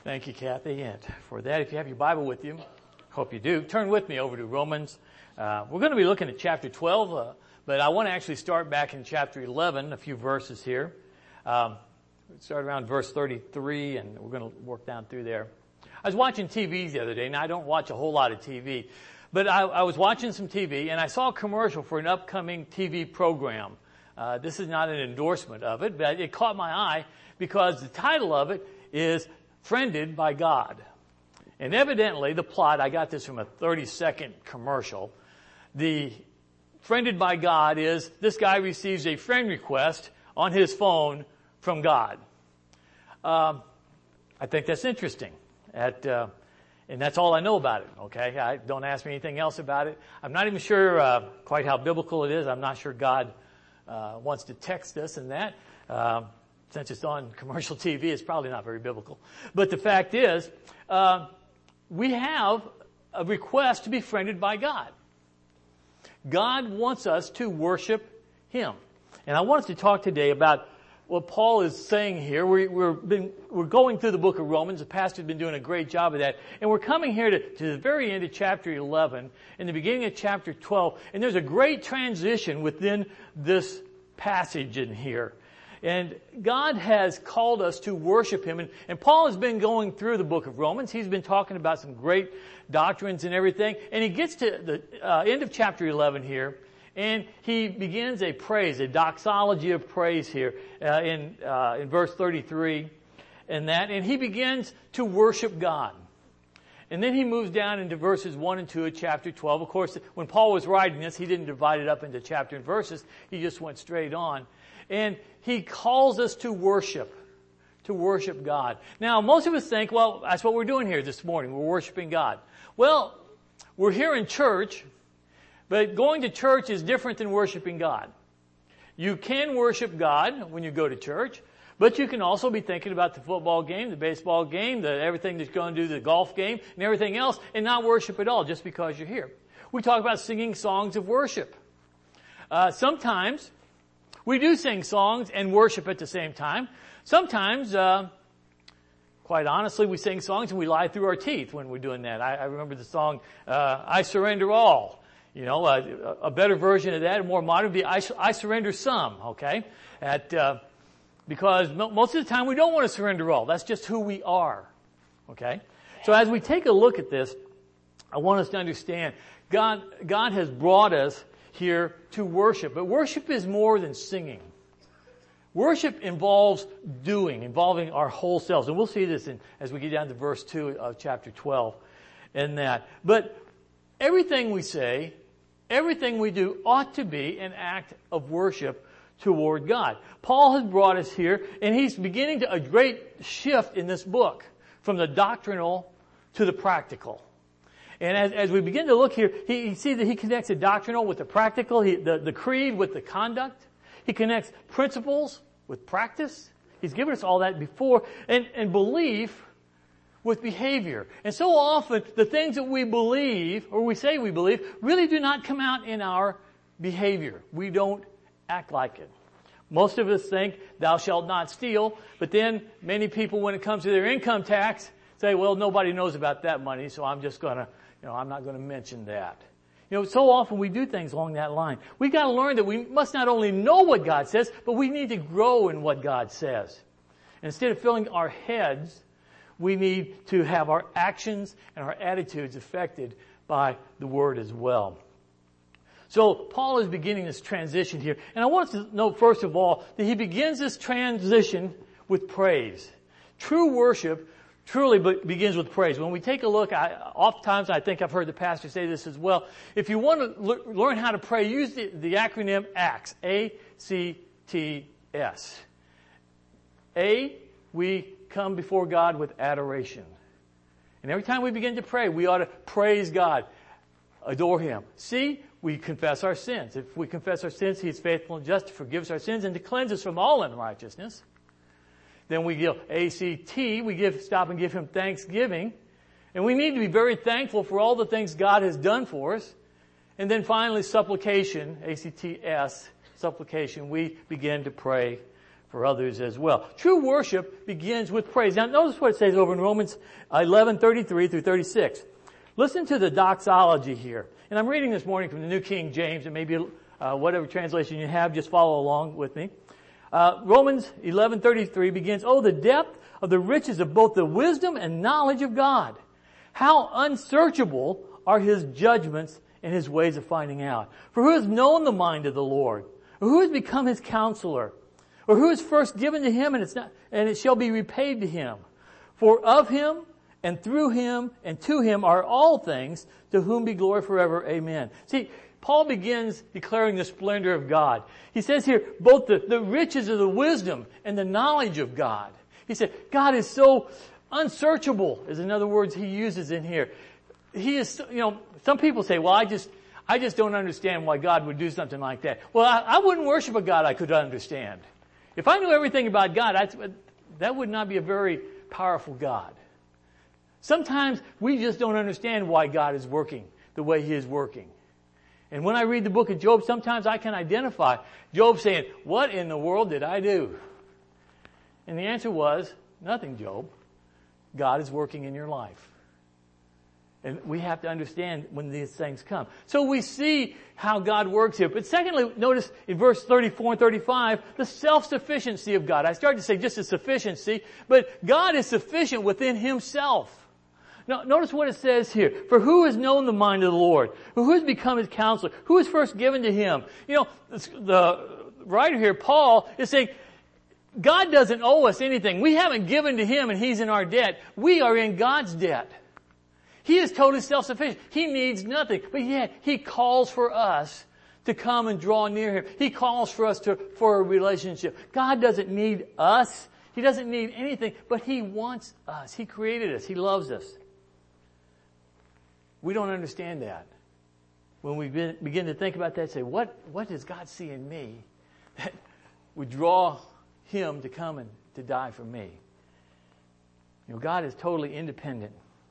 Thank you, Kathy. And for that, if you have your Bible with you, hope you do, turn with me over to Romans. We're going to be looking at chapter 12, but I want to actually start back in chapter 11, a few verses here. Start around verse 33, and we're going to work down through there. I was watching TV the other day, and I don't watch a whole lot of TV, but I was watching some TV, and I saw a commercial for an upcoming TV program. This is not an endorsement of it, but it caught my eye because the title of it is Friended by God. And evidently, the plot, I got this from a 30-second commercial. The Friended by God is this guy receives a friend request on his phone from God. I think that's interesting. And that's all I know about it, okay? Don't ask me anything else about it. I'm not even sure quite how biblical it is. I'm not sure God wants to text us and that. Since it's on commercial TV, it's probably not very biblical. But the fact is, we have a request to be friended by God. God wants us to worship Him. And I wanted to talk today about what Paul is saying here. We're going through the book of Romans. The pastor's been doing a great job of that. And we're coming here to the very end of chapter 11, in the beginning of chapter 12. And there's a great transition within this passage in here. And God has called us to worship Him. And Paul has been going through the book of Romans. He's been talking about some great doctrines and everything. And he gets to the end of chapter 11 here. And he begins a praise, a doxology of praise here in verse 33 and he begins to worship God. And then he moves down into verses 1 and 2 of chapter 12. Of course, when Paul was writing this, he didn't divide it up into chapter and verses. He just went straight on. And he calls us to worship God. Now, most of us think, well, that's what we're doing here this morning. We're worshiping God. Well, we're here in church, but going to church is different than worshiping God. You can worship God when you go to church, but you can also be thinking about the football game, the baseball game, everything that's going to do, the golf game, and everything else, and not worship at all just because you're here. We talk about singing songs of worship. Sometimes we do sing songs and worship at the same time. Sometimes, quite honestly, we sing songs and we lie through our teeth when we're doing that. I remember the song, I Surrender All. You know, a better version of that, a more modern, would be I Surrender Some, okay? Because most of the time we don't want to surrender all. That's just who we are, okay? So as we take a look at this, I want us to understand God has brought us here to worship. But worship is more than singing. Worship involves involving our whole selves. And we'll see this as we get down to verse 2 of chapter 12 and that. But everything we say, everything we do ought to be an act of worship toward God. Paul has brought us here, and he's beginning a great shift in this book from the doctrinal to the practical. And as we begin to look here, you see that he connects the doctrinal with the practical, the creed with the conduct. He connects principles with practice. He's given us all that before. And belief with behavior. And so often, the things that we believe, or we say we believe, really do not come out in our behavior. We don't act like it. Most of us think, thou shalt not steal. But then, many people, when it comes to their income tax, say, well, nobody knows about that money, so I'm just going to, I'm not going to mention that. So often we do things along that line. We've got to learn that we must not only know what God says, but we need to grow in what God says. And instead of filling our heads, we need to have our actions and our attitudes affected by the Word as well. So Paul is beginning this transition here. And I want us to note, first of all, that he begins this transition with praise. True worship truly begins with praise. When we take a look, oftentimes I think I've heard the pastor say this as well. If you want to learn how to pray, use the acronym ACTS. A-C-T-S. A, we come before God with adoration. And every time we begin to pray, we ought to praise God, adore Him. C, we confess our sins. If we confess our sins, He is faithful and just to forgive us our sins and to cleanse us from all unrighteousness. Then we give A-C-T, stop and give Him thanksgiving. And we need to be very thankful for all the things God has done for us. And then finally, supplication, A-C-T-S, supplication, we begin to pray for others as well. True worship begins with praise. Now notice what it says over in Romans 11:33 through 36. Listen to the doxology here. And I'm reading this morning from the New King James, and maybe whatever translation you have, just follow along with me. Romans 11:33 begins, "Oh, the depth of the riches of both the wisdom and knowledge of God. How unsearchable are His judgments and His ways of finding out. For who has known the mind of the Lord? Or who has become His counselor? Or who is first given to Him, and it shall be repaid to Him? For of Him, and through Him, and to Him are all things, to whom be glory forever. Amen." See, Paul begins declaring the splendor of God. He says here, both the riches of the wisdom and the knowledge of God. He said, God is so unsearchable, is another words he uses in here. He is, some people say, well, I just don't understand why God would do something like that. Well, I wouldn't worship a God I could understand. If I knew everything about God, that would not be a very powerful God. Sometimes we just don't understand why God is working the way He is working. And when I read the book of Job, sometimes I can identify Job saying, what in the world did I do? And the answer was, nothing, Job. God is working in your life. And we have to understand when these things come. So we see how God works here. But secondly, notice in verse 34 and 35, the self-sufficiency of God. I started to say just a sufficiency, but God is sufficient within Himself. Now, notice what it says here. For who has known the mind of the Lord? Who has become His counselor? Who is first given to Him? The writer here, Paul, is saying, God doesn't owe us anything. We haven't given to Him and He's in our debt. We are in God's debt. He is totally self-sufficient. He needs nothing. But yet, He calls for us to come and draw near Him. He calls for us for a relationship. God doesn't need us. He doesn't need anything, but He wants us. He created us. He loves us. We don't understand that. When we begin to think about that, say, what does God see in me that would draw Him to come and to die for me? God is totally independent.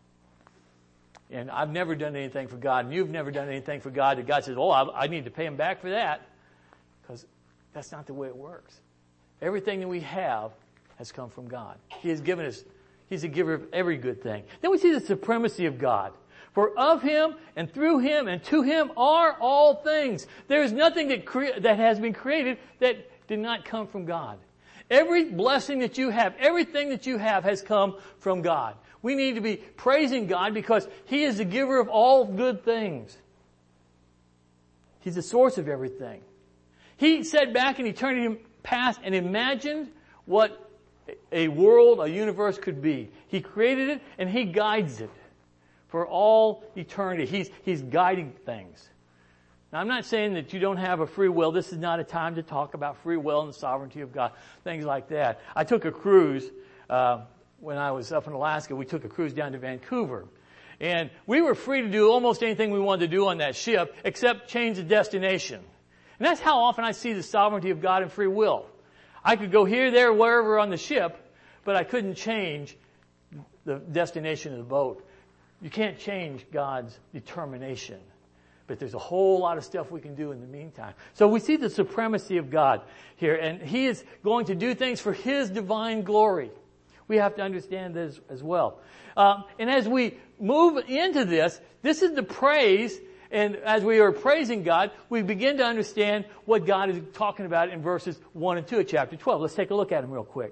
And I've never done anything for God, and you've never done anything for God that God says, I need to pay Him back for that. Because that's not the way it works. Everything that we have has come from God. He has given us, He's a giver of every good thing. Then we see the supremacy of God. For of Him, and through Him, and to Him are all things. There is nothing that has been created that did not come from God. Every blessing that you have, everything that you have has come from God. We need to be praising God because He is the giver of all good things. He's the source of everything. He sat back in eternity past and imagined what a world, a universe could be. He created it and He guides it for all eternity. He's guiding things. Now, I'm not saying that you don't have a free will. This is not a time to talk about free will and the sovereignty of God, things like that. I took a cruise when I was up in Alaska. We took a cruise down to Vancouver. And we were free to do almost anything we wanted to do on that ship except change the destination. And that's how often I see the sovereignty of God and free will. I could go here, there, wherever on the ship, but I couldn't change the destination of the boat. You can't change God's determination. But there's a whole lot of stuff we can do in the meantime. So we see the supremacy of God here. And He is going to do things for His divine glory. We have to understand this as well. And as we move into this is the praise. And as we are praising God, we begin to understand what God is talking about in verses 1 and 2 of chapter 12. Let's take a look at them real quick.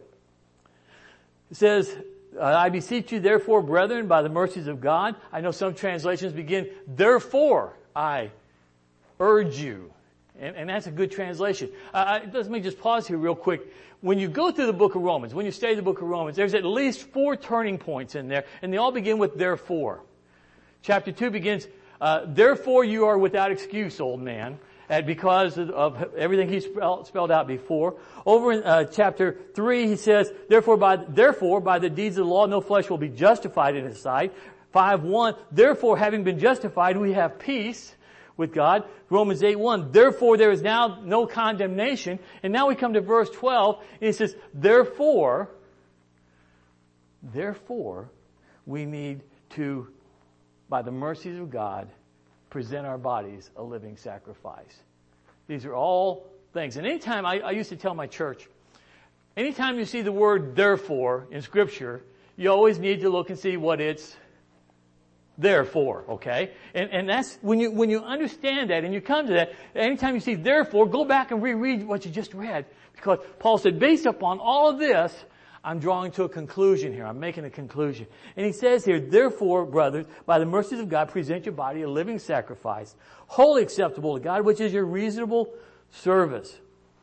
It says, I beseech you, therefore, brethren, by the mercies of God. I know some translations begin, therefore, I urge you. And that's a good translation. Let me just pause here real quick. When you go through the book of Romans, when you study the book of Romans, there's at least 4 turning points in there, and they all begin with therefore. Chapter 2 begins, therefore you are without excuse, old man, because of everything he spelled out before. Over in chapter 3, he says, therefore by the deeds of the law, no flesh will be justified in His sight. 5:1, therefore having been justified, we have peace with God. Romans 8:1, therefore there is now no condemnation. And now we come to verse 12, and it says, therefore, we need to, by the mercies of God, present our bodies a living sacrifice. These are all things. And anytime I used to tell my church, anytime you see the word therefore in Scripture, you always need to look and see what it's therefore, okay? And that's, when you understand that and you come to that, anytime you see therefore, go back and reread what you just read. Because Paul said, based upon all of this, I'm drawing to a conclusion here. I'm making a conclusion. And he says here, therefore, brothers, by the mercies of God, present your body a living sacrifice, wholly acceptable to God, which is your reasonable service.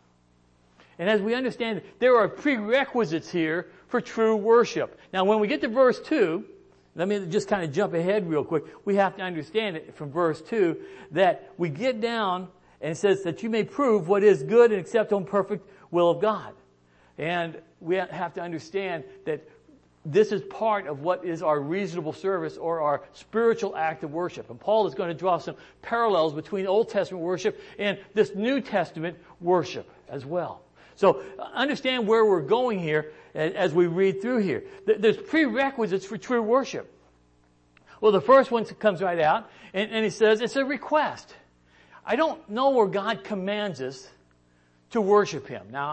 And as we understand it, there are prerequisites here for true worship. Now, when we get to verse 2, let me just kind of jump ahead real quick. We have to understand it from verse 2 that we get down and it says that you may prove what is good and acceptable and perfect will of God. And we have to understand that this is part of what is our reasonable service or our spiritual act of worship. And Paul is going to draw some parallels between Old Testament worship and this New Testament worship as well. So understand where we're going here as we read through here. There's prerequisites for true worship. Well, the first one comes right out, and he says it's a request. I don't know where God commands us to worship Him. Now,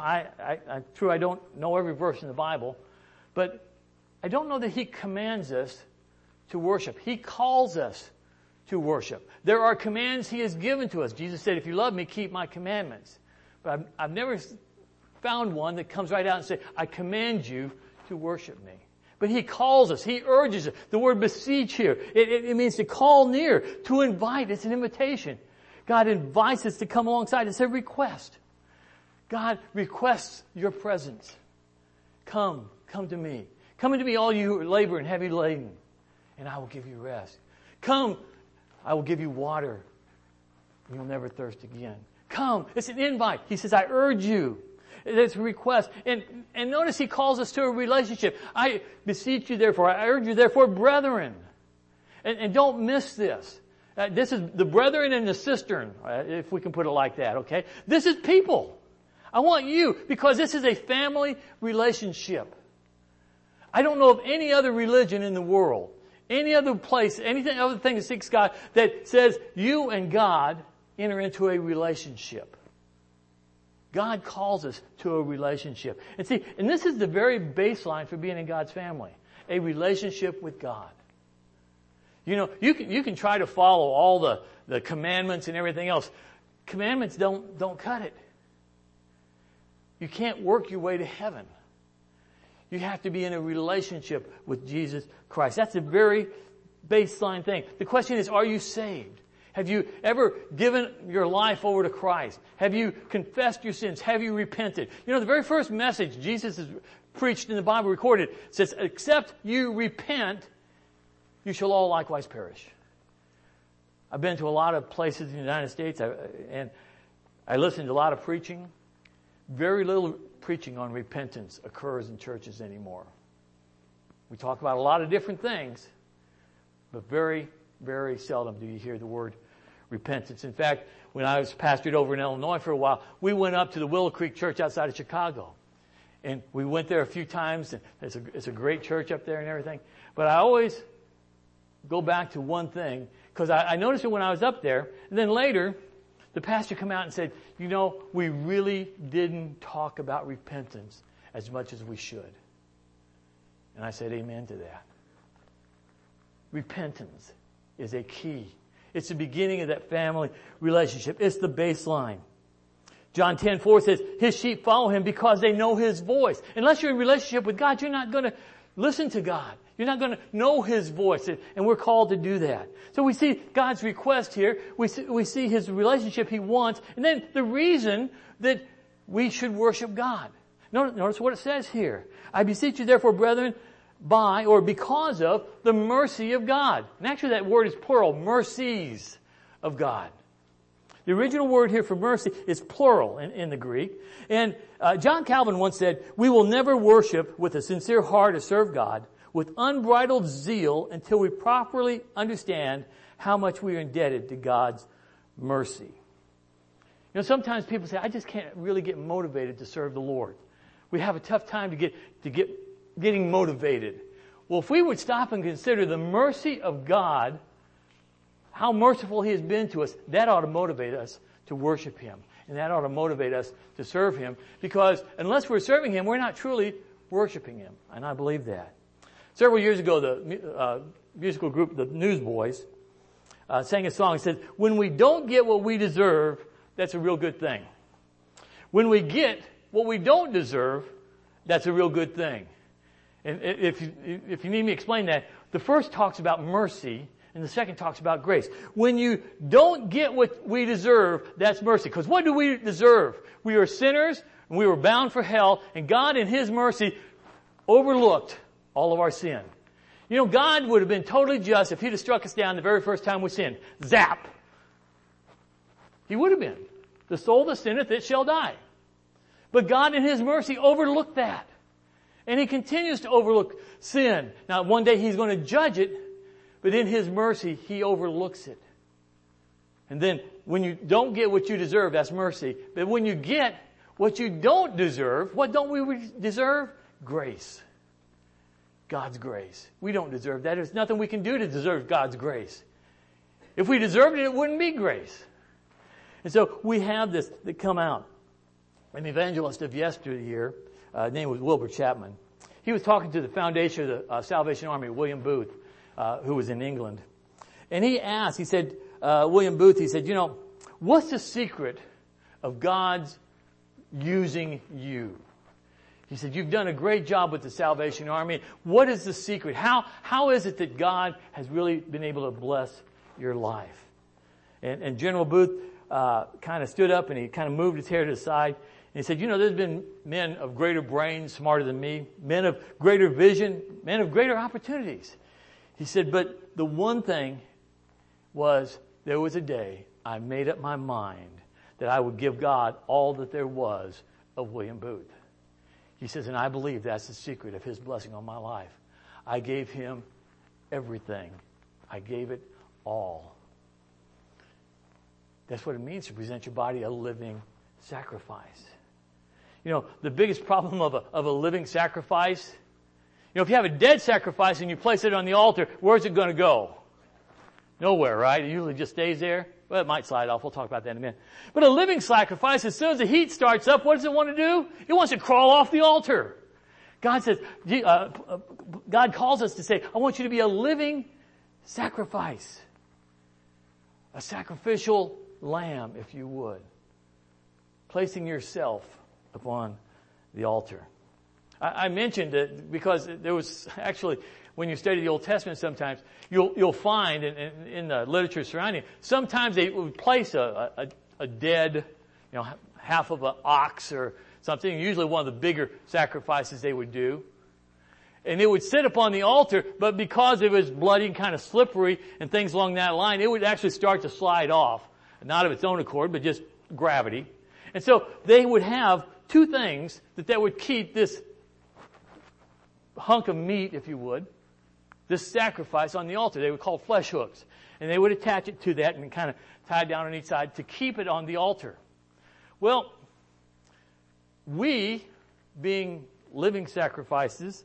I don't know every verse in the Bible, but I don't know that He commands us to worship. He calls us to worship. There are commands He has given to us. Jesus said, if you love me, keep my commandments. But I've never found one that comes right out and say, I command you to worship me. But He calls us. He urges us. The word beseech here, it means to call near, to invite. It's an invitation. God invites us to come alongside. It's a request. God requests your presence. Come to me. Come unto me, all you who are labor and heavy laden, and I will give you rest. Come, I will give you water. You'll never thirst again. Come. It's an invite. He says, I urge you. It's a request. And notice He calls us to a relationship. I beseech you therefore, I urge you therefore, brethren. And don't miss this. This is the brethren in the cistern, if we can put it like that, okay? This is people. I want you, because this is a family relationship. I don't know of any other religion in the world, any other place, anything other thing that seeks God that says you and God enter into a relationship. God calls us to a relationship. And see, and this is the very baseline for being in God's family. A relationship with God. You know, you can try to follow all the commandments and everything else. Commandments don't cut it. You can't work your way to heaven. You have to be in a relationship with Jesus Christ. That's a very baseline thing. The question is, are you saved? Have you ever given your life over to Christ? Have you confessed your sins? Have you repented? You know, the very first message Jesus has preached in the Bible recorded says, except you repent, you shall all likewise perish. I've been to a lot of places in the United States, and I listened to a lot of preaching. Very little preaching on repentance occurs in churches anymore. We talk about a lot of different things, but very, very seldom do you hear the word repentance. In fact, when I was pastored over in Illinois for a while, we went up to the Willow Creek Church outside of Chicago. And we went there a few times, and it's a great church up there and everything. But I always go back to one thing, because I noticed it when I was up there, and then later, the pastor came out and said, you know, we really didn't talk about repentance as much as we should. And I said amen to that. Repentance is a key. It's the beginning of that family relationship. It's the baseline. John 10:4 says, His sheep follow Him because they know His voice. Unless you're in relationship with God, you're not going to listen to God. You're not going to know His voice, and we're called to do that. So we see God's request here. We see His relationship He wants, and then the reason that we should worship God. Notice what it says here. I beseech you therefore, brethren, by or because of the mercy of God. And actually that word is plural, mercies of God. The original word here for mercy is plural in the Greek. And John Calvin once said, we will never worship with a sincere heart or serve God with unbridled zeal until we properly understand how much we are indebted to God's mercy. You know, sometimes people say, I just can't really get motivated to serve the Lord. We have a tough time getting motivated. Well, if we would stop and consider the mercy of God, how merciful He has been to us, that ought to motivate us to worship Him And that ought to motivate us to serve Him, because unless we're serving Him, we're not truly worshiping Him. And I believe that. Several years ago, the musical group, the Newsboys, sang a song that said, when we don't get what we deserve, that's a real good thing. When we get what we don't deserve, that's a real good thing. And if you need me to explain that, the first talks about mercy, and the second talks about grace. When you don't get what we deserve, that's mercy. Because what do we deserve? We are sinners, and we were bound for hell, and God in His mercy overlooked all of our sin. You know, God would have been totally just if He'd have struck us down the very first time we sinned. Zap! He would have been. The soul that sinneth, it shall die. But God in His mercy overlooked that. And He continues to overlook sin. Now, one day He's going to judge it, but in His mercy, He overlooks it. And then, when you don't get what you deserve, that's mercy. But when you get what you don't deserve, what don't we deserve? Grace. God's grace. We don't deserve that. There's nothing we can do to deserve God's grace. If we deserved it, it wouldn't be grace. And so we have this that come out. An evangelist of yesteryear, his name was Wilbur Chapman. He was talking to the foundation of the Salvation Army, William Booth, who was in England. And he asked, he said, William Booth, he said, you know, what's the secret of God's using you? He said, you've done a great job with the Salvation Army. What is the secret? How is it that God has really been able to bless your life? And General Booth kind of stood up and he kind of moved his hair to the side. And he said, you know, there's been men of greater brains, smarter than me, men of greater vision, men of greater opportunities. He said, but the one thing was, there was a day I made up my mind that I would give God all that there was of William Booth. He says, and I believe that's the secret of His blessing on my life. I gave Him everything. I gave it all. That's what it means to present your body a living sacrifice. You know, the biggest problem of a living sacrifice, you know, if you have a dead sacrifice and you place it on the altar, where's it going to go? Nowhere, right? It usually just stays there. Well, it might slide off. We'll talk about that in a minute. But a living sacrifice, as soon as the heat starts up, what does it want to do? It wants to crawl off the altar. God says, God calls us to say, I want you to be a living sacrifice. A sacrificial lamb, if you would. Placing yourself upon the altar. I mentioned it because there was actually, when you study the Old Testament sometimes, you'll find in the literature surrounding it, sometimes they would place a dead, you know, half of an ox or something, usually one of the bigger sacrifices they would do. And it would sit upon the altar, but because it was bloody and kind of slippery and things along that line, it would actually start to slide off. Not of its own accord, but just gravity. And so they would have two things that would keep this hunk of meat, if you would, this sacrifice on the altar. They were called flesh hooks. And they would attach it to that and kind of tie it down on each side to keep it on the altar. Well, we, being living sacrifices,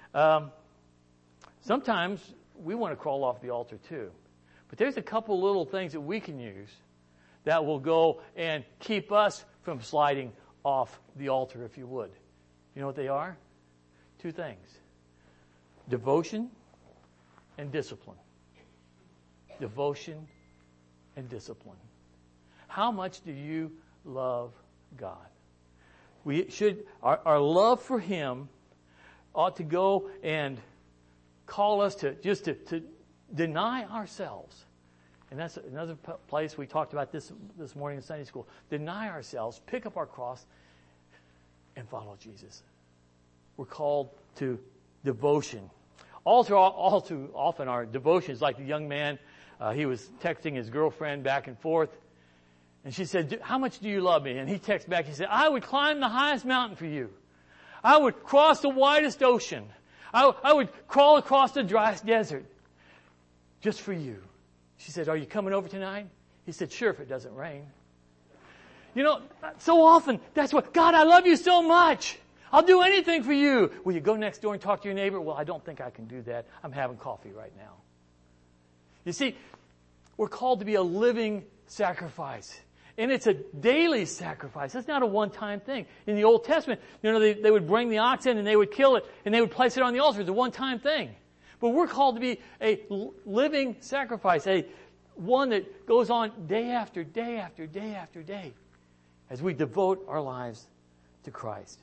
sometimes we want to crawl off the altar too. But there's a couple little things that we can use that will go and keep us from sliding off the altar, if you would. You know what they are? Two things. Devotion and discipline. Devotion and discipline. How much do you love God? We should, our love for Him ought to go and call us to just to deny ourselves. And that's another place we talked about this morning in Sunday school. Deny ourselves, pick up our cross, and follow Jesus. We're called to devotion. All too often our devotion is like the young man. He was texting his girlfriend back and forth. And she said, how much do you love me? And he texted back, he said, I would climb the highest mountain for you. I would cross the widest ocean. I would crawl across the driest desert just for you. She said, are you coming over tonight? He said, sure, if it doesn't rain. You know, so often, that's what, God, I love you so much. I'll do anything for you. Will you go next door and talk to your neighbor? Well, I don't think I can do that. I'm having coffee right now. You see, we're called to be a living sacrifice. And it's a daily sacrifice. It's not a one-time thing. In the Old Testament, they would bring the ox in and they would kill it and they would place it on the altar. It's a one-time thing. But we're called to be a living sacrifice, one that goes on day after day after day after day as we devote our lives to Christ.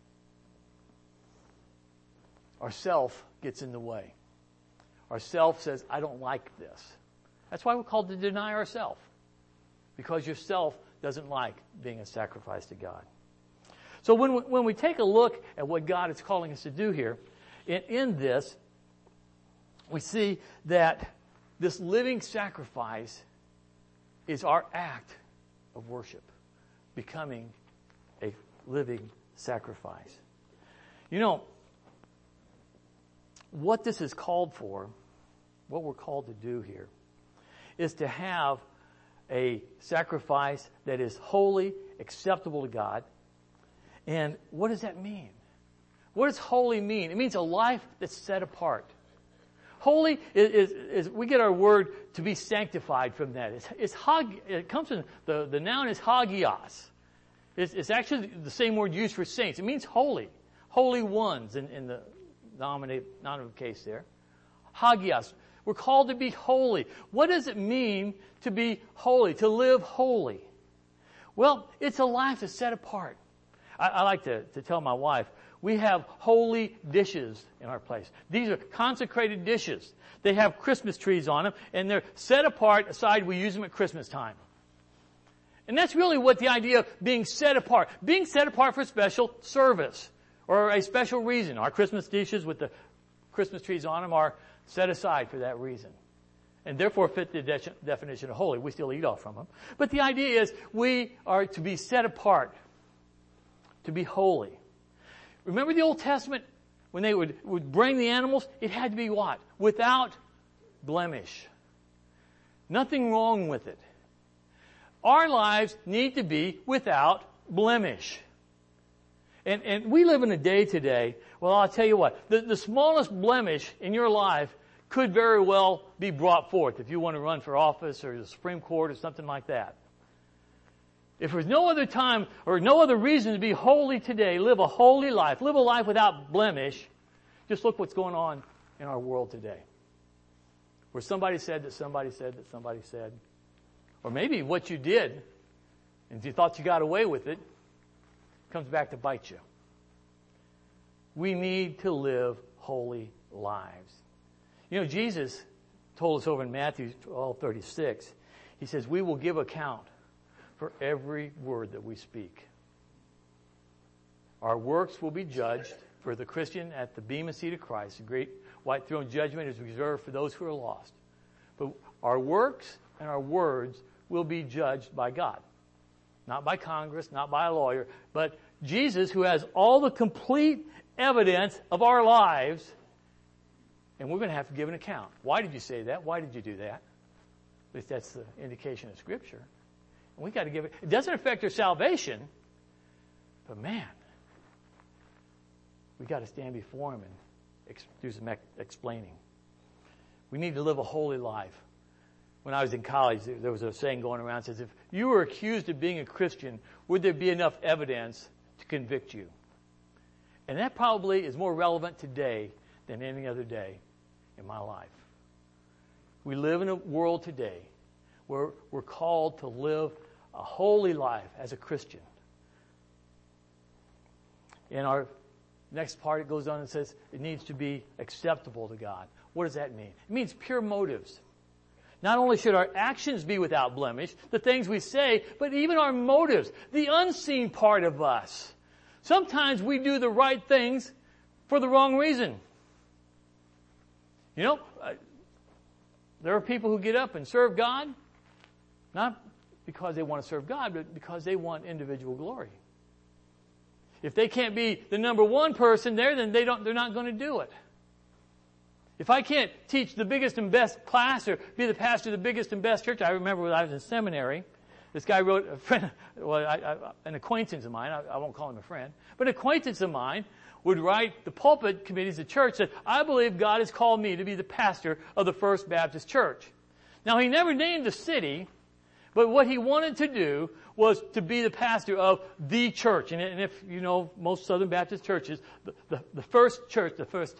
Our self gets in the way. Our self says, I don't like this. That's why we're called to deny ourselves. Because your self doesn't like being a sacrifice to God. So when we take a look at what God is calling us to do here, in this, we see that this living sacrifice is our act of worship, becoming a living sacrifice. What this is called for, what we're called to do here, is to have a sacrifice that is holy, acceptable to God. And what does that mean? What does holy mean? It means a life that's set apart. Holy is we get our word to be sanctified from that. It comes from the noun is hagios. It's actually the same word used for saints. It means holy, holy ones in the nominative case there. Hagios. We're called to be holy. What does it mean to be holy, to live holy? Well, it's a life that's set apart. I like to tell my wife, we have holy dishes in our place. These are consecrated dishes. They have Christmas trees on them, and they're set apart aside. We use them at Christmas time. And that's really what the idea of being set apart. Being set apart for special service or a special reason. Our Christmas dishes with the Christmas trees on them are set aside for that reason. And therefore fit the definition of holy. We still eat off from them. But the idea is we are to be set apart, to be holy. Remember the Old Testament? When they would bring the animals, it had to be what? Without blemish. Nothing wrong with it. Our lives need to be without blemish. And we live in a day today, well, I'll tell you what, the smallest blemish in your life could very well be brought forth if you want to run for office or the Supreme Court or something like that. If there's no other time or no other reason to be holy today, live a holy life, live a life without blemish, just look what's going on in our world today. Where somebody said that somebody said that somebody said, or maybe what you did, and you thought you got away with it, comes back to bite you. We need to live holy lives. Jesus told us over in Matthew 12:36, he says, we will give account for every word that we speak. Our works will be judged for the Christian at the bema seat of Christ. The great white throne judgment is reserved for those who are lost. But our works and our words will be judged by God. Not by Congress, not by a lawyer, but Jesus, who has all the complete evidence of our lives, and we're going to have to give an account. Why did you say that? Why did you do that? At least that's the indication of Scripture. And we got to give it. It doesn't affect our salvation, but man, we got to stand before Him and do some explaining. We need to live a holy life. When I was in college, there was a saying going around that says, if you were accused of being a Christian, would there be enough evidence to convict you? And that probably is more relevant today than any other day in my life. We live in a world today where we're called to live a holy life as a Christian. In our next part, it goes on and says it needs to be acceptable to God. What does that mean? It means pure motives. Not only should our actions be without blemish, the things we say, but even our motives, the unseen part of us. Sometimes we do the right things for the wrong reason. There are people who get up and serve God, not because they want to serve God, but because they want individual glory. If they can't be the number one person there, then they're not going to do it. If I can't teach the biggest and best class or be the pastor of the biggest and best church, I remember when I was in seminary, this guy wrote, an acquaintance of mine, I won't call him a friend, but an acquaintance of mine would write the pulpit committees of the church that I believe God has called me to be the pastor of the First Baptist Church. Now, he never named the city, But what he wanted to do was to be the pastor of the church. And if you know most Southern Baptist churches, the first church,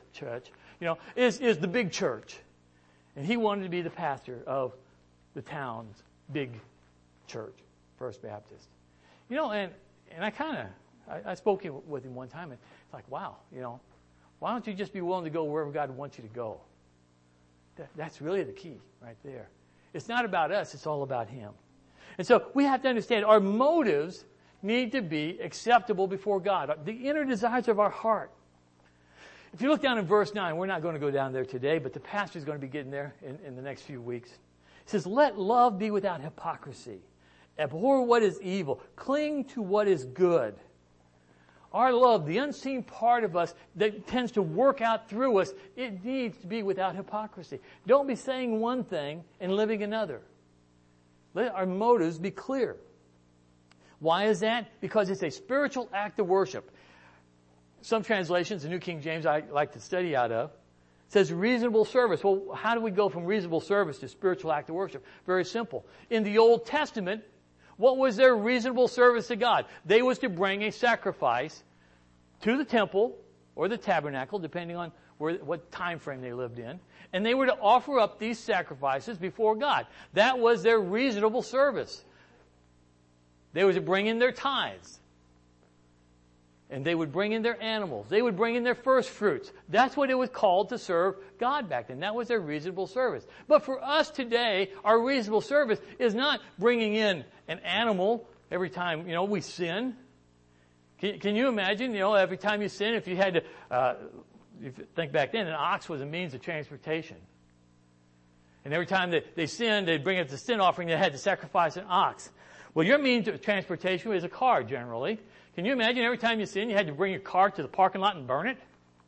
is the big church. And he wanted to be the pastor of the town's big church, First Baptist. And I spoke with him one time, and it's like, wow, why don't you just be willing to go wherever God wants you to go? That's really the key right there. It's not about us, it's all about him. And so we have to understand our motives need to be acceptable before God. The inner desires of our heart. If you look down in verse 9, we're not going to go down there today, but the pastor is going to be getting there in the next few weeks. He says, let love be without hypocrisy. Abhor what is evil. Cling to what is good. Our love, the unseen part of us that tends to work out through us, it needs to be without hypocrisy. Don't be saying one thing and living another. Let our motives be clear. Why is that? Because it's a spiritual act of worship. Some translations, the New King James I like to study out of, says reasonable service. Well, how do we go from reasonable service to spiritual act of worship? Very simple. In the Old Testament, what was their reasonable service to God? They was to bring a sacrifice to the temple or the tabernacle, depending on what time frame they lived in. And they were to offer up these sacrifices before God. That was their reasonable service. They were to bring in their tithes. And they would bring in their animals. They would bring in their first fruits. That's what it was called to serve God back then. That was their reasonable service. But for us today, our reasonable service is not bringing in an animal every time, we sin. Can you imagine, every time you sin, if you had to, if you think back then, an ox was a means of transportation. And every time they sinned, they'd bring up the sin offering, they had to sacrifice an ox. Well, your means of transportation is a car, generally. Can you imagine every time you sin, you had to bring your car to the parking lot and burn it?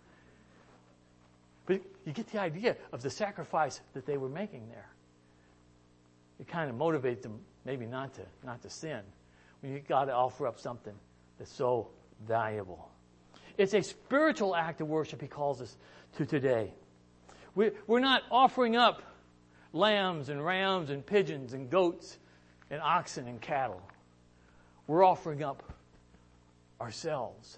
But you get the idea of the sacrifice that they were making there. It kind of motivates them maybe not to sin. When you've got to offer up something that's so valuable. It's a spiritual act of worship he calls us to today. We're not offering up lambs and rams and pigeons and goats and oxen and cattle. We're offering up ourselves.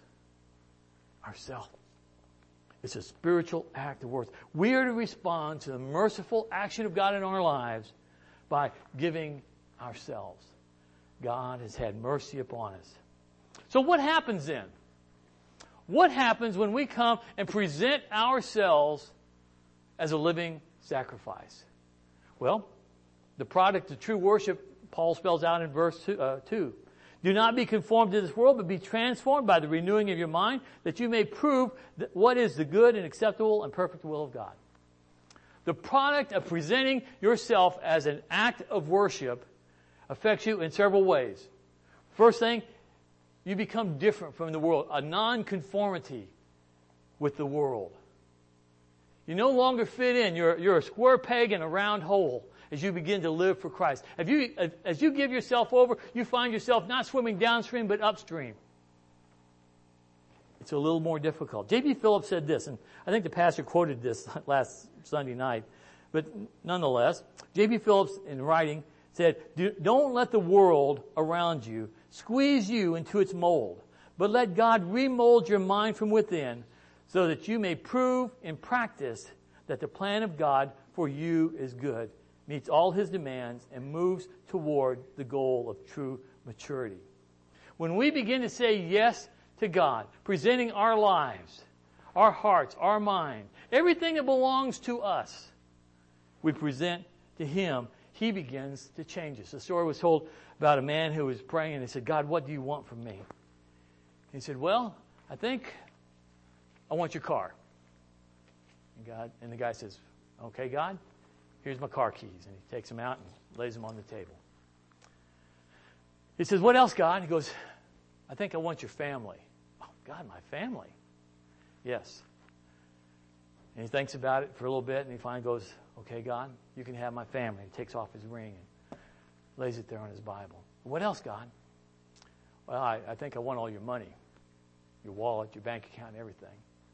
It's a spiritual act of worship. We are to respond to the merciful action of God in our lives by giving ourselves. God has had mercy upon us. So what happens then? What happens when we come and present ourselves as a living sacrifice? Well, the product of true worship, Paul spells out in verse 2. Do not be conformed to this world, but be transformed by the renewing of your mind, that you may prove what is the good and acceptable and perfect will of God. The product of presenting yourself as an act of worship affects you in several ways. First thing, you become different from the world, a non-conformity with the world. You no longer fit in. You're a square peg in a round hole as you begin to live for Christ. As you give yourself over, you find yourself not swimming downstream but upstream. It's a little more difficult. J.B. Phillips said this, and I think the pastor quoted this last Sunday night, but nonetheless, J.B. Phillips in writing said, don't let the world around you squeeze you into its mold, but let God remold your mind from within so that you may prove in practice that the plan of God for you is good, meets all his demands, and moves toward the goal of true maturity. When we begin to say yes to God, presenting our lives, our hearts, our mind, everything that belongs to us, we present to him, he begins to change us. The story was told about a man who was praying and he said, God, what do you want from me? He said, well, I think I want your car. And the guy says, okay, God, here's my car keys. And he takes them out and lays them on the table. He says, what else, God? And he goes, I think I want your family. Oh, God, my family? Yes. And he thinks about it for a little bit and he finally goes, okay, God, you can have my family. He takes off his ring and lays it there on his Bible. What else, God? Well, I think I want all your money, your wallet, your bank account, and everything.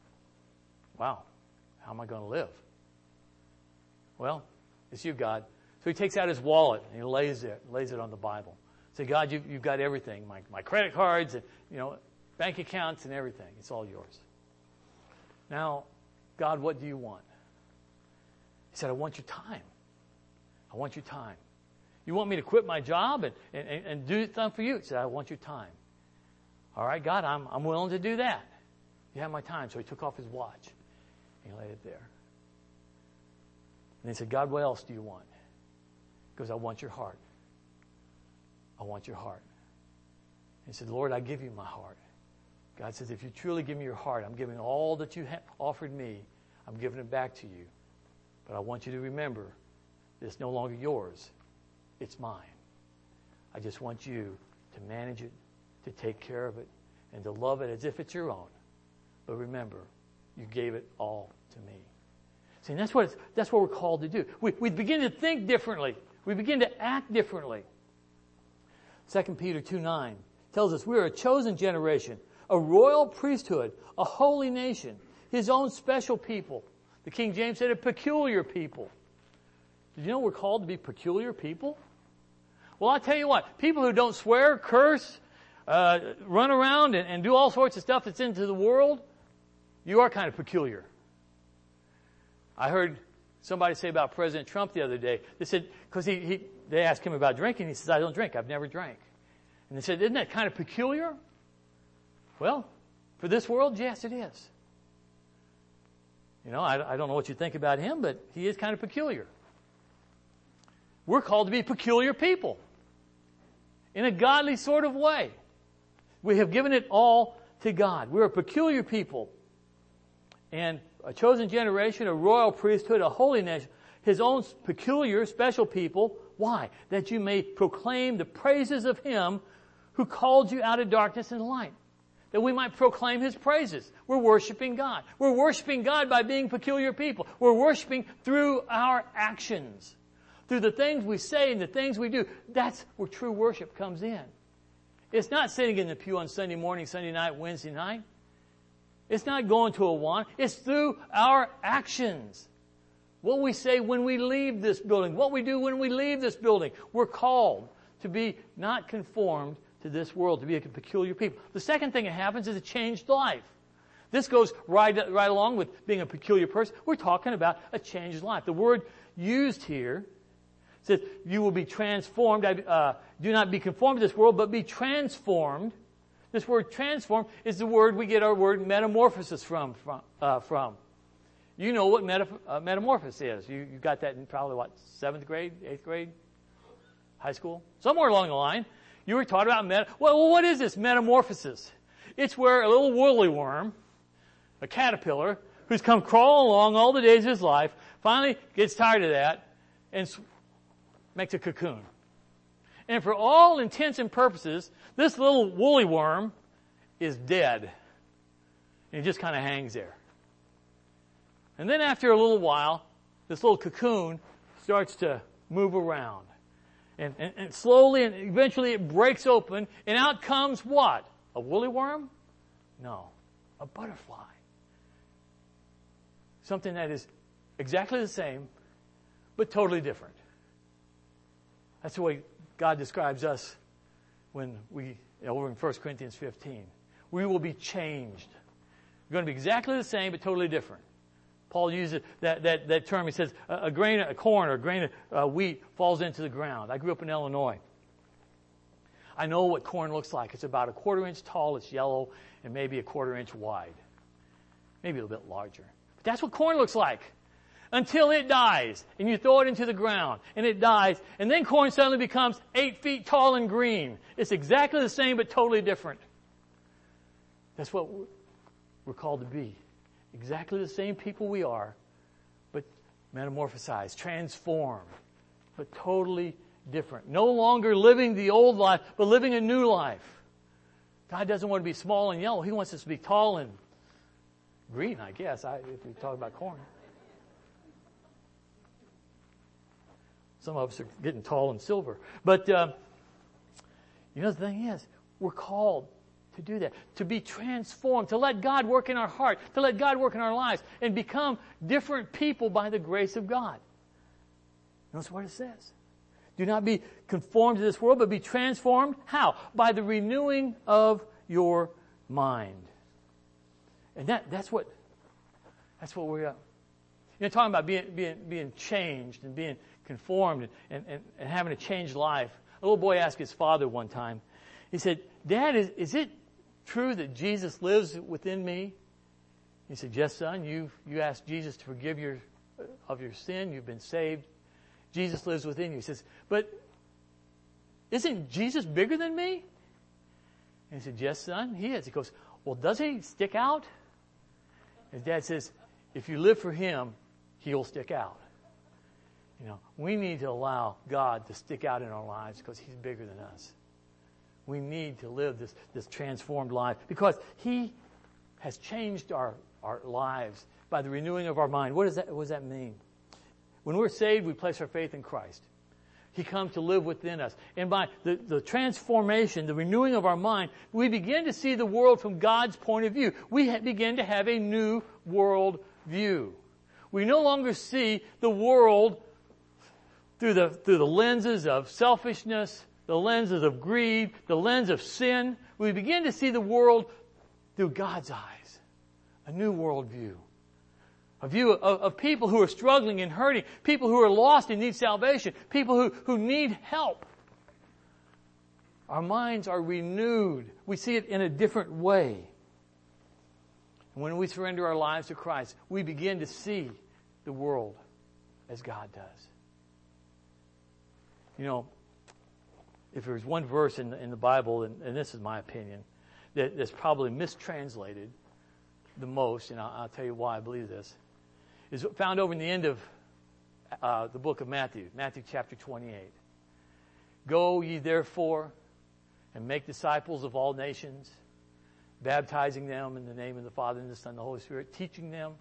Wow, how am I going to live? Well, it's you, God. So he takes out his wallet and he lays it on the Bible. Say, God, you've got everything. My credit cards and, bank accounts and everything. It's all yours. Now, God, what do you want? He said, I want your time. I want your time. You want me to quit my job and do something for you? He said, I want your time. All right, God, I'm willing to do that. You have my time. So he took off his watch and he laid it there. And he said, God, what else do you want? He goes, I want your heart. I want your heart. He said, Lord, I give you my heart. God says, if you truly give me your heart, I'm giving all that you offered me, I'm giving it back to you. But I want you to remember, it's no longer yours. It's mine. I just want you to manage it, to take care of it, and to love it as if it's your own. But remember, you gave it all to me. See, and that's what we're called to do. We begin to think differently. We begin to act differently. 2 Peter 2:9 tells us we are a chosen generation, a royal priesthood, a holy nation, his own special people. The King James said a peculiar people. Did you know we're called to be peculiar people? Well, I'll tell you what, people who don't swear, curse, run around and do all sorts of stuff that's into the world, you are kind of peculiar. I heard somebody say about President Trump the other day, they said, because they asked him about drinking, he says, I don't drink, I've never drank. And they said, isn't that kind of peculiar? Well, for this world, yes, it is. I don't know what you think about him, but he is kind of peculiar. We're called to be peculiar people in a godly sort of way. We have given it all to God. We're a peculiar people and a chosen generation, a royal priesthood, a holy nation, his own peculiar, special people. Why? That you may proclaim the praises of him who called you out of darkness into light. That we might proclaim his praises. We're worshiping God. We're worshiping God by being peculiar people. We're worshiping through our actions. Through the things we say and the things we do. That's where true worship comes in. It's not sitting in the pew on Sunday morning, Sunday night, Wednesday night. It's not going to Awana. It's through our actions. What we say when we leave this building. What we do when we leave this building. We're called to be not conformed to this world, to be a peculiar people. The second thing that happens is a changed life. This goes right along with being a peculiar person. We're talking about a changed life. The word used here says you will be transformed. Do not be conformed to this world, but be transformed. This word transformed is the word we get our word metamorphosis from. You know what metamorphosis is. You got that in probably, 7th grade, 8th grade, high school? Somewhere along the line. You were taught about well, what is this metamorphosis? It's where a little woolly worm, a caterpillar, who's come crawling along all the days of his life, finally gets tired of that and makes a cocoon. And for all intents and purposes, this little woolly worm is dead. And he just kind of hangs there. And then after a little while, this little cocoon starts to move around. And slowly and eventually it breaks open, and out comes what? A woolly worm? No, a butterfly. Something that is exactly the same, but totally different. That's the way God describes us when over in 1 Corinthians 15. We will be changed. We're going to be exactly the same, but totally different. Paul uses that term. He says a grain of corn or a grain of wheat falls into the ground. I grew up in Illinois. I know what corn looks like. It's about 1/4 inch tall. It's yellow and maybe 1/4 inch wide. Maybe a little bit larger. But that's what corn looks like until it dies. And you throw it into the ground and it dies. And then corn suddenly becomes 8 feet tall and green. It's exactly the same but totally different. That's what we're called to be. Exactly the same people we are, but metamorphosized, transformed, but totally different. No longer living the old life, but living a new life. God doesn't want to be small and yellow. He wants us to be tall and green, I guess, if we talk about corn. Some of us are getting tall and silver. But, the thing is, we're called to do that, to be transformed, to let God work in our heart, to let God work in our lives, and become different people by the grace of God. Notice what it says. Do not be conformed to this world, but be transformed. How? By the renewing of your mind. And that's what we're talking about being changed and being conformed and having a changed life. A little boy asked his father one time. He said, "Dad, is it true that Jesus lives within me?" He said, "Yes, son. You asked Jesus to forgive your sin. You've been saved. Jesus lives within you." He says, "But isn't Jesus bigger than me?" And he said, "Yes, son, he is." He goes, "Well, doesn't he stick out?" His dad says, "If you live for him, he'll stick out." We need to allow God to stick out in our lives because he's bigger than us. We need to live this transformed life because he has changed our lives by the renewing of our mind. What does that mean? When we're saved, we place our faith in Christ. He comes to live within us. And by the transformation, the renewing of our mind, we begin to see the world from God's point of view. We begin to have a new world view. We no longer see the world through the lenses of selfishness, the lenses of greed, the lens of sin. We begin to see the world through God's eyes. A new world view. A view of people who are struggling and hurting, people who are lost and need salvation, people who need help. Our minds are renewed. We see it in a different way. And when we surrender our lives to Christ, we begin to see the world as God does. If there's one verse in the Bible, and this is my opinion, that's probably mistranslated the most, and I'll tell you why I believe this, is found over in the end of the book of Matthew chapter 28. "Go ye therefore and make disciples of all nations, baptizing them in the name of the Father and the Son and the Holy Spirit, teaching them."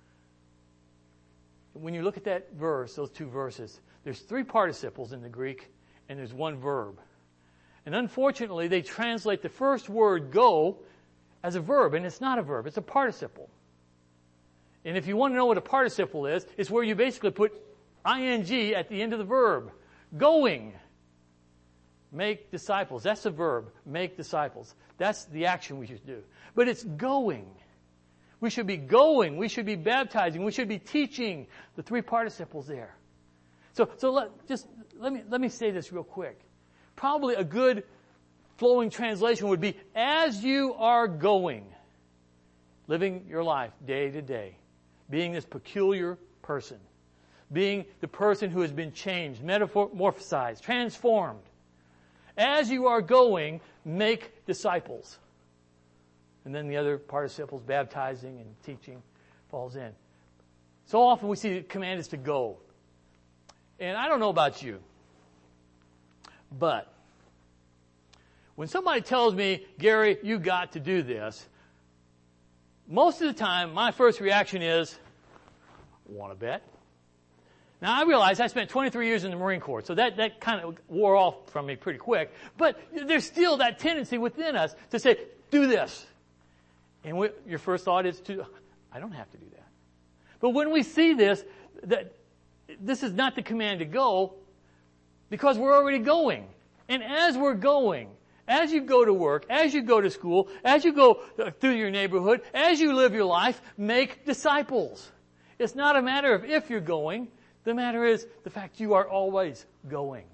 When you look at that verse, those two verses, there's 3 participles in the Greek and there's 1 verb. And unfortunately, they translate the first word, go, as a verb, and it's not a verb, it's a participle. And if you want to know what a participle is, it's where you basically put ing at the end of the verb. Going. Make disciples. That's the verb. Make disciples. That's the action we should do. But it's going. We should be going. We should be baptizing. We should be teaching. The 3 participles there. So let me say this real quick. Probably a good flowing translation would be, as you are going, living your life day to day, being this peculiar person, being the person who has been changed, metamorphosized, transformed. As you are going, make disciples. And then the other participles, baptizing and teaching, falls in. So often we see the command is to go. And I don't know about you, but when somebody tells me, "Gary, you got to do this," most of the time my first reaction is, "Want to bet?" Now I realize I spent 23 years in the Marine Corps, so that kind of wore off from me pretty quick. But there's still that tendency within us to say, "Do this." And your first thought is I don't have to do that. But when we see this, that this is not the command to go, because we're already going. And as we're going, as you go to work, as you go to school, as you go through your neighborhood, as you live your life, make disciples. It's not a matter of if you're going. The matter is the fact you are always going.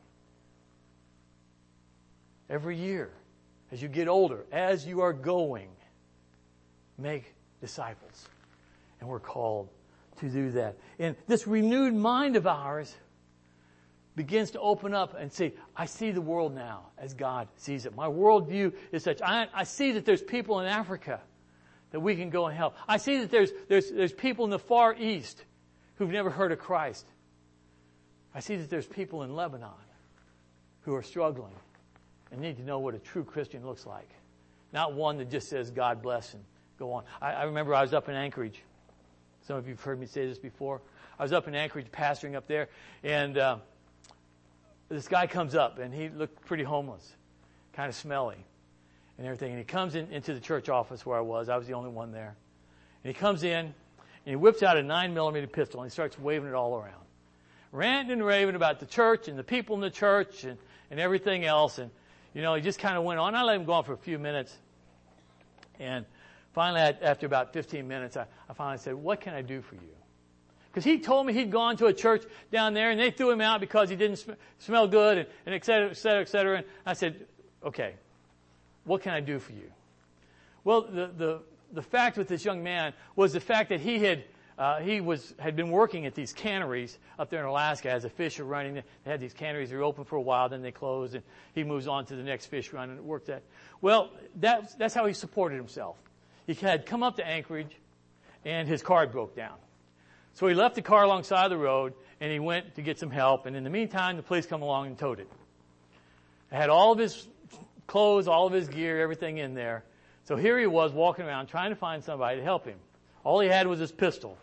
Every year, as you get older, as you are going, make disciples. And we're called to do that. And this renewed mind of ours begins to open up and say, I see the world now as God sees it. My worldview is such. I see that there's people in Africa that we can go and help. I see that there's people in the Far East who've never heard of Christ. I see that there's people in Lebanon who are struggling and need to know what a true Christian looks like. Not one that just says, God bless, and go on. I remember I was up in Anchorage. Some of you have heard me say this before. I was up in Anchorage pastoring up there, and this guy comes up, and he looked pretty homeless, kind of smelly and everything. And he comes into the church office where I was. I was the only one there. And he comes in, and he whips out a 9mm pistol, and he starts waving it all around. ranting and raving about the church and the people in the church and everything else. And, he just kind of went on. I let him go on for a few minutes. And finally, after about 15 minutes, I finally said, what can I do for you? Because he told me he'd gone to a church down there, and they threw him out because he didn't smell good, and et cetera, et cetera, et cetera. And I said, okay, what can I do for you? Well, the fact with this young man was the fact that he had been working at these canneries up there in Alaska as a fisher running. They had these canneries that were open for a while, then they closed, and he moves on to the next fish run, and it worked that. Well, that's how he supported himself. He had come up to Anchorage, and his car broke down. So he left the car alongside the road, and he went to get some help, and in the meantime, the police come along and towed it. It had all of his clothes, all of his gear, everything in there. So here he was walking around trying to find somebody to help him. All he had was his pistol.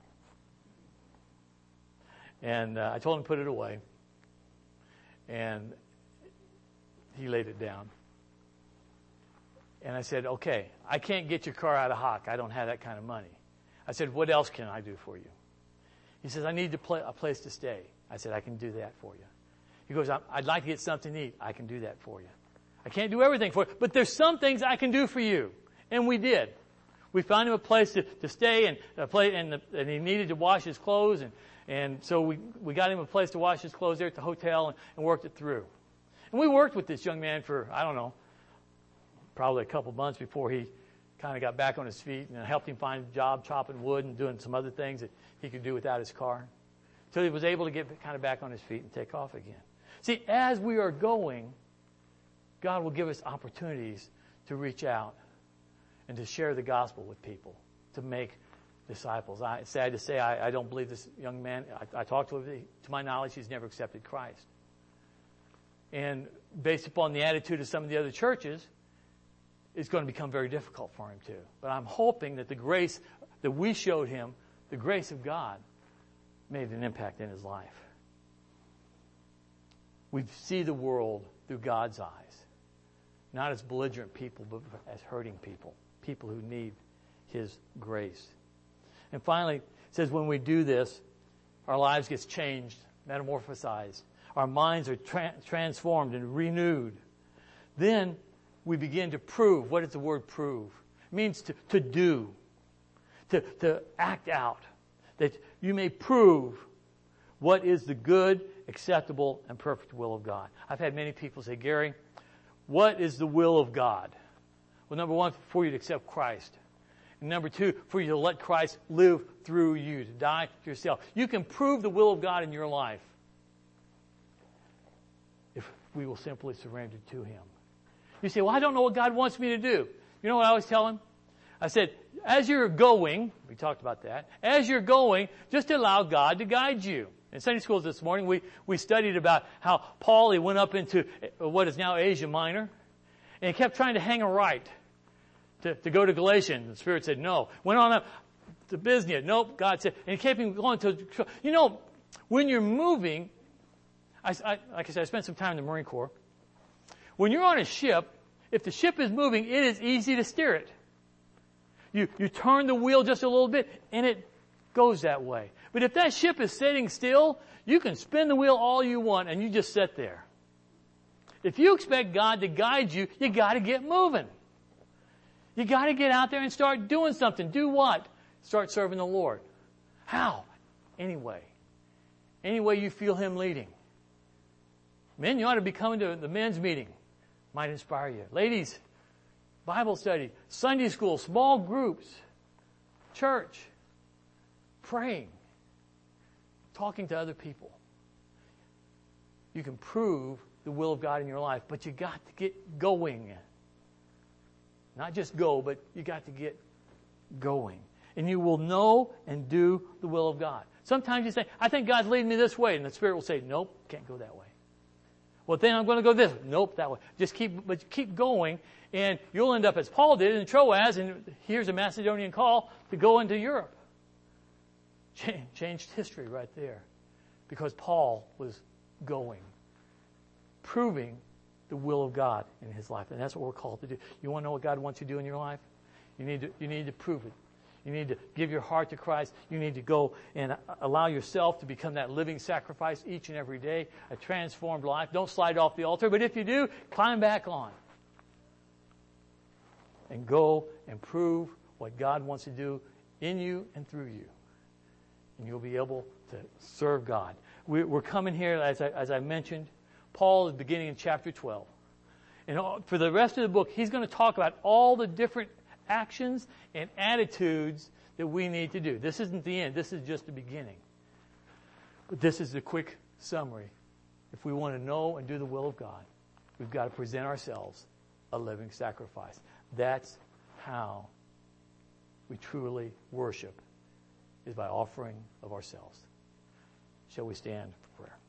And I told him to put it away. And he laid it down. And I said, okay, I can't get your car out of hock. I don't have that kind of money. I said, what else can I do for you? He says, I need a place to stay. I said, I can do that for you. He goes, I'd like to get something to eat. I can do that for you. I can't do everything for you, but there's some things I can do for you. And we did. We found him a place to stay and he needed to wash his clothes. And so we got him a place to wash his clothes there at the hotel and worked it through. And we worked with this young man for, I don't know, probably a couple months before he kind of got back on his feet, and helped him find a job chopping wood and doing some other things that he could do without his car. So he was able to get kind of back on his feet and take off again. See, as we are going, God will give us opportunities to reach out and to share the gospel with people, to make disciples. It's sad to say, I don't believe this young man. I talked to him. To my knowledge, he's never accepted Christ. And based upon the attitude of some of the other churches, it's going to become very difficult for him too. But I'm hoping that the grace that we showed him, the grace of God, made an impact in his life. We see the world through God's eyes, not as belligerent people, but as hurting people, people who need his grace. And finally, it says when we do this, our lives get changed, metamorphosized. Our minds are transformed and renewed. Then we begin to prove. What does the word prove? It means to do, to act out, that you may prove what is the good, acceptable, and perfect will of God. I've had many people say, Gary, what is the will of God? Well, number one, for you to accept Christ. And number two, for you to let Christ live through you, to die to yourself. You can prove the will of God in your life if we will simply surrender to him. You say, well, I don't know what God wants me to do. You know what I always tell him? I said, as you're going, we talked about that, as you're going, just allow God to guide you. In Sunday schools this morning, we studied about how Paul, he went up into what is now Asia Minor, and he kept trying to hang a right to go to Galatia. And the Spirit said no. Went on up to Bithynia. Nope, God said, and he kept him going to, when you're moving, like I said, I spent some time in the Marine Corps. When you're on a ship, if the ship is moving, it is easy to steer it. You turn the wheel just a little bit, and it goes that way. But if that ship is sitting still, you can spin the wheel all you want, and you just sit there. If you expect God to guide you, you got to get moving. You got to get out there and start doing something. Do what? Start serving the Lord. How? Any way. Any way you feel him leading. Men, you ought to be coming to the men's meeting. Might inspire you. Ladies, Bible study, Sunday school, small groups, church, praying, talking to other people. You can prove the will of God in your life, but you got to get going. Not just go, but you got to get going. And you will know and do the will of God. Sometimes you say, I think God's leading me this way. And the Spirit will say, nope, can't go that way. Well, then I'm going to go this way. Nope, that way. Just keep going, and you'll end up as Paul did in Troas, and here's a Macedonian call to go into Europe. Changed history right there, because Paul was going, proving the will of God in his life, and that's what we're called to do. You want to know what God wants you to do in your life? You need to prove it. You need to give your heart to Christ. You need to go and allow yourself to become that living sacrifice each and every day, a transformed life. Don't slide off the altar, but if you do, climb back on. And go and prove what God wants to do in you and through you. And you'll be able to serve God. We're coming here, as I mentioned, Paul is beginning in chapter 12. And for the rest of the book, he's going to talk about all the different actions and attitudes that we need to do. This isn't the end. This is just the beginning. But this is the quick summary. If we want to know and do the will of God, we've got to present ourselves a living sacrifice. That's how we truly worship, is by offering of ourselves. Shall we stand for prayer?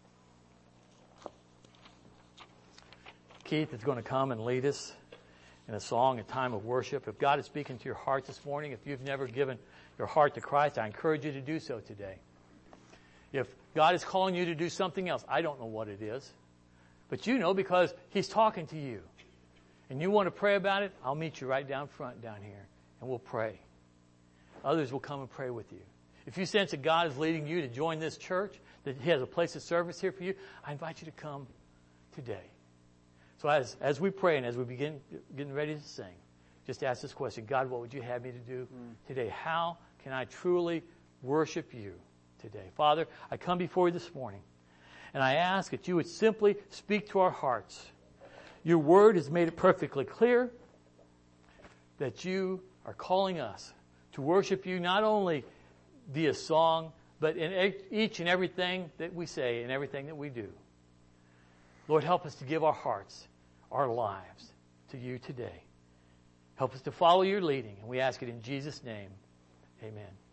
Keith is going to come and lead us in a song, a time of worship. If God is speaking to your heart this morning, if you've never given your heart to Christ, I encourage you to do so today. If God is calling you to do something else, I don't know what it is, but you know because He's talking to you. And you want to pray about it, I'll meet you right down front down here, and we'll pray. Others will come and pray with you. If you sense that God is leading you to join this church, that He has a place of service here for you, I invite you to come today. So as we pray and as we begin getting ready to sing, just ask this question: God, what would you have me to do today? How can I truly worship you today? Father, I come before you this morning, and I ask that you would simply speak to our hearts. Your word has made it perfectly clear that you are calling us to worship you not only via song, but in each and everything that we say and everything that we do. Lord, help us to give our hearts, our lives to you today. Help us to follow your leading, and we ask it in Jesus' name. Amen.